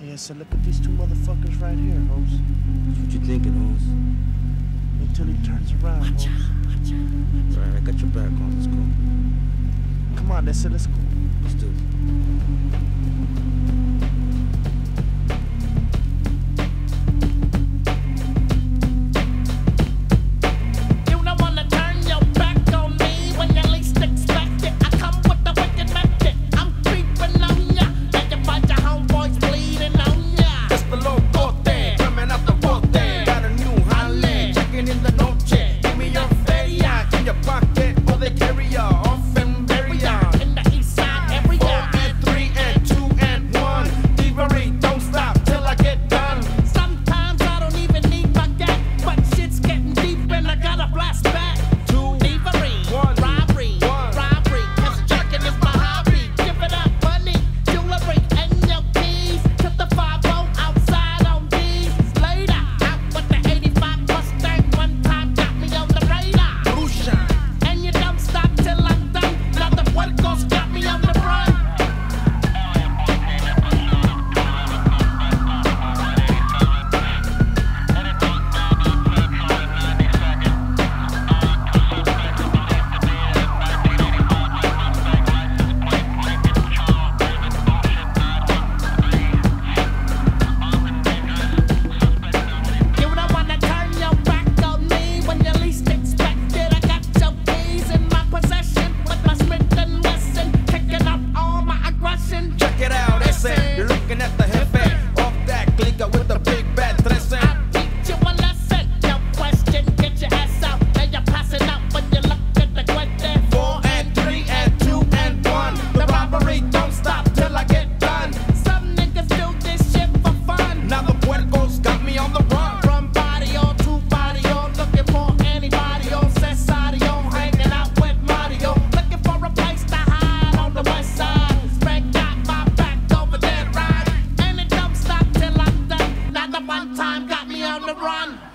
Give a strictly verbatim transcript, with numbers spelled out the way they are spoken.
Yeah, so look at these two motherfuckers right here, Holmes. What you thinking, Holmes? Until he turns around, Holmes. Right, I got your back, Holmes. Let's go. Come on, that's it, let's go. Let's do it. You're looking at the hefe off that clicker with the big bad trece. I'll teach you a lesson. No question, get your ass out. Now you're passing out when you look at the question. Four and three and two and one. The robbery don't stop till I get done. Some niggas do this shit for fun. Now the puercos got me on the run. From barrio to barrio, looking for anybody. Cesario, hanging out with Mario. Looking for a place to hide on the west side. Spread got my back over there, right? And it don't stop till I'm done. Not the one time got me on the run.